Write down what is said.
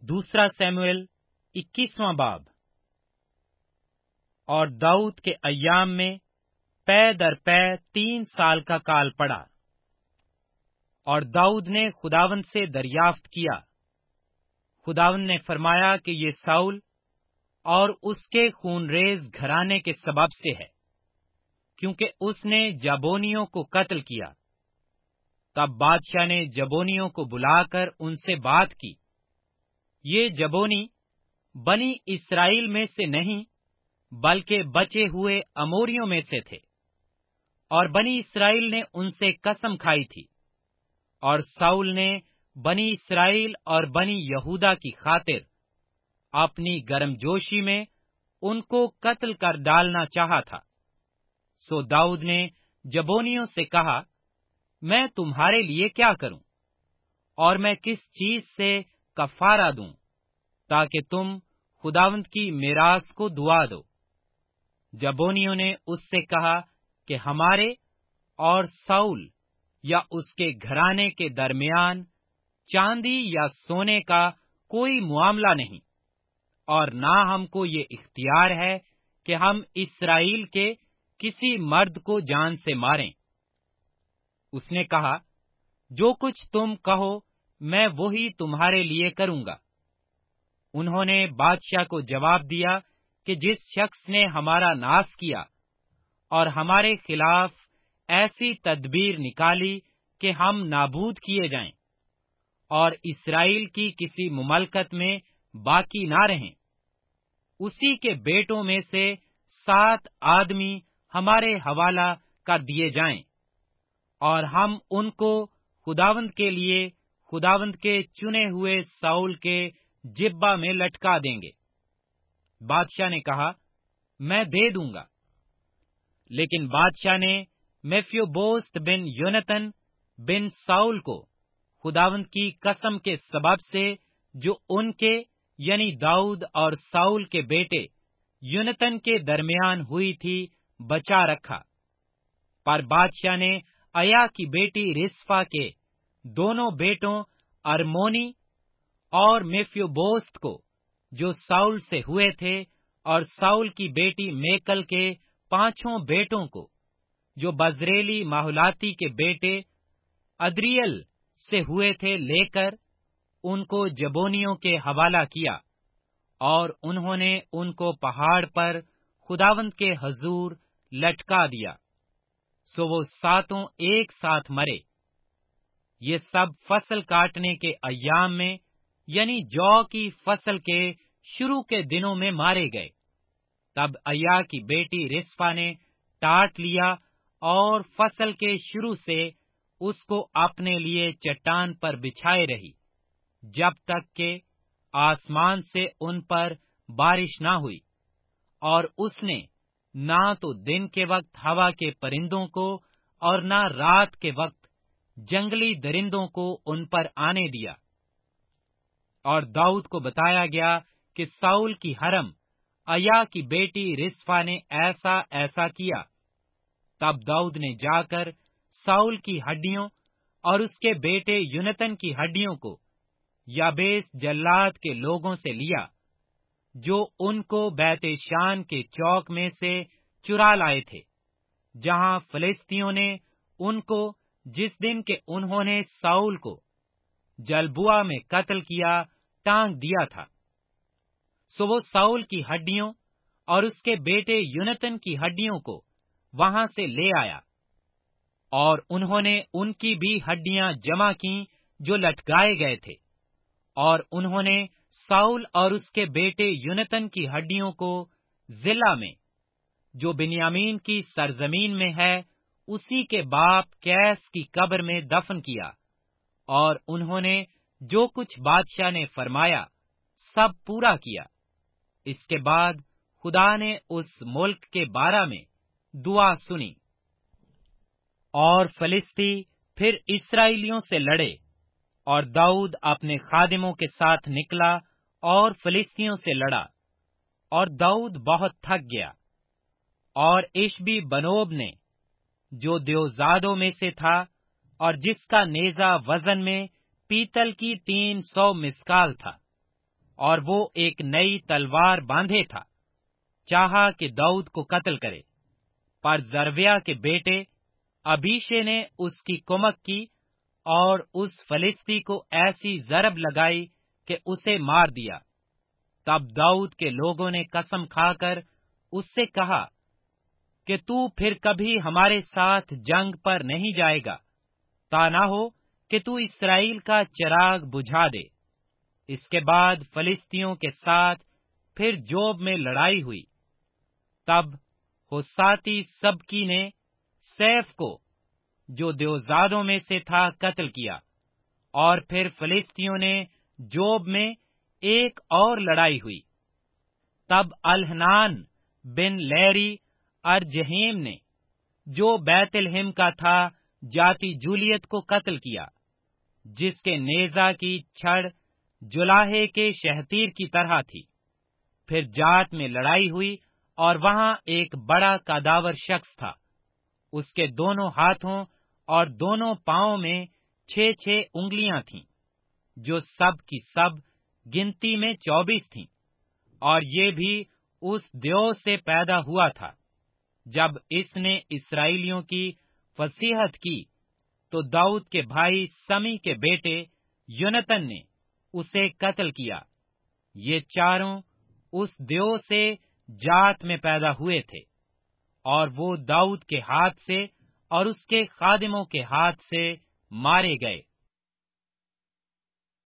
दूसरा सैमुएल 21वां बाब। और दाऊद के अय्याम में पै दर पै 3 साल का काल पड़ा। और दाऊद ने खुदावंद से दरियाफ्त किया। खुदावंद ने फरमाया कि ये साउल और उसके खूनरेज घराने के सबब से है, क्योंकि उसने जबोनियों को कत्ल किया। तब बादशाह ने जबोनियों को बुलाकर उनसे बात की। ये जबोनी बनी इस्राएल में से नहीं, बल्कि बचे हुए अमोरियों में से थे, और बनी इस्राएल ने उनसे कसम खाई थी। और साउल ने बनी इस्राएल और बनी यहूदा की खातिर अपनी गर्मजोशी में उनको कत्ल कर डालना चाहा था। सो दाऊद ने जबोनियों से कहा, मैं तुम्हारे लिए क्या करूं, और मैं किस चीज से कफारा दूं, ताकि तुम खुदावंद की मिरास को दुआ दो। जबोनियों ने उससे कहा कि हमारे और साउल या उसके घराने के दरमियान चांदी या सोने का कोई मुआमला नहीं, और ना हमको ये इख्तियार है कि हम इस्राएल के किसी मर्द को जान से मारें। उसने कहा, जो कुछ तुम कहो मैं वही तुम्हारे लिए करूंगा। उन्होंने बादशाह को जवाब दिया कि जिस शख्स ने हमारा नाश किया और हमारे खिलाफ ऐसी तदबीर निकाली कि हम नाबूद किए जाएं और इस्राएल की किसी मुमलकत में बाकी ना रहें, उसी के बेटों में से 7 आदमी हमारे हवाला कर दिए जाएं, और हम उनको खुदावंद के लिए खुदावंद के चुने हुए साउल के जिब्बा में लटका देंगे। बादशाह ने कहा, मैं दे दूंगा। लेकिन बादशाह ने मेफियोबोस्त बिन योनतन बिन साउल को खुदावंद की कसम के सबब से जो उनके यानी दाऊद और साउल के बेटे योनतन के दरमियान हुई थी बचा रखा। पर बादशाह ने अया की बेटी रिस्फा के दोनों बेटों अरमोनी और मेफियोबोस्त को, जो साउल से हुए थे, और साउल की बेटी मेकल के 5 बेटों को, जो बजरेली माहुलाती के बेटे अद्रियल से हुए थे, लेकर उनको जबोनियों के हवाला किया, और उन्होंने उनको पहाड़ पर खुदावंद के हजूर लटका दिया। सो वो 7 एक साथ मरे। ये सब फसल काटने के अय्याम में, यानी जौ की फसल के शुरू के दिनों में मारे गए। तब अय्या की बेटी रिस्फा ने टाट लिया और फसल के शुरू से उसको अपने लिए चट्टान पर बिछाए रही, जब तक के आसमान से उन पर बारिश ना हुई। और उसने ना तो दिन के वक्त हवा के परिंदों को और ना रात के वक्त जंगली दरिंदों को उन पर आने दिया। और दाऊद को बताया गया कि साउल की हरम अय्या की बेटी रिस्फा ने ऐसा ऐसा किया। तब दाऊद ने जाकर साउल की हड्डियों और उसके बेटे योनतन की हड्डियों को याबेस जल्लाद के लोगों से लिया, जो उनको बैतेशान के चौक में से चुरा लाए थे, जहां फिलिस्तियों ने उनको जिस दिन के उन्होंने साउल को जलबुआ में कत्ल किया टांग दिया था। सो वो साउल की हड्डियों और उसके बेटे योनतन की हड्डियों को वहां से ले आया, और उन्होंने उनकी भी हड्डियां जमा की जो लटकाए गए थे, और उन्होंने साउल और उसके बेटे योनतन की हड्डियों को जिला में, जो बिन्यामीन की सरजमीन में है, उसी के बाप कैस की कब्र में दफन किया। और उन्होंने जो कुछ बादशाह ने फरमाया सब पूरा किया। इसके बाद खुदा ने उस मुल्क के बारे में दुआ सुनी। और फिलिस्ती फिर इस्राएलियों से लड़े, और दाऊद अपने खादिमों के साथ निकला और फिलिस्तियों से लड़ा, और दाऊद बहुत थक गया। और इशबी बनोब ने, जो देवजादों में से था और जिसका नेजा वजन में पीतल की 300 मिस्काल था, اور وہ ایک نئی تلوار باندھے تھا، چاہا کہ داؤد کو قتل کرے۔ پر زرویہ کے بیٹے ابیشے نے اس کی کمک کی اور اس فلسطی کو ایسی ضرب لگائی کہ اسے مار دیا۔ تب داؤد کے لوگوں نے قسم کھا کر اس سے کہا کہ تو پھر کبھی ہمارے ساتھ جنگ پر نہیں جائے گا، تا نہ ہو کہ تو اسرائیل کا چراغ بجھا دے۔ اس کے بعد فلسطیوں کے ساتھ پھر جوب میں لڑائی ہوئی۔ تب ہوساتی سبکی نے سیف کو جو دیوزادوں میں سے تھا قتل کیا، اور پھر فلسطیوں نے جوب میں ایک اور لڑائی ہوئی۔ تب الحنان بن لیری ارجہیم نے جو بیت الہم کا تھا جاتی جولیت کو قتل کیا، جس کے نیزہ کی چھڑ جلاہے کے شہتیر کی طرح تھی۔ پھر جات میں لڑائی ہوئی اور وہاں ایک بڑا قداور شخص تھا، اس کے دونوں ہاتھوں اور دونوں پاؤں میں 6 انگلیاں تھیں، جو سب کی سب گنتی میں 24 تھیں، اور یہ بھی اس دیو سے پیدا ہوا تھا۔ جب اس نے اسرائیلیوں کی فصیحت کی تو داؤد کے بھائی سمی کے بیٹے یونتن نے اسے قتل کیا۔ یہ چاروں اس دیو سے جات میں پیدا ہوئے تھے، اور وہ داؤد کے ہاتھ سے اور اس کے خادموں کے ہاتھ سے مارے گئے۔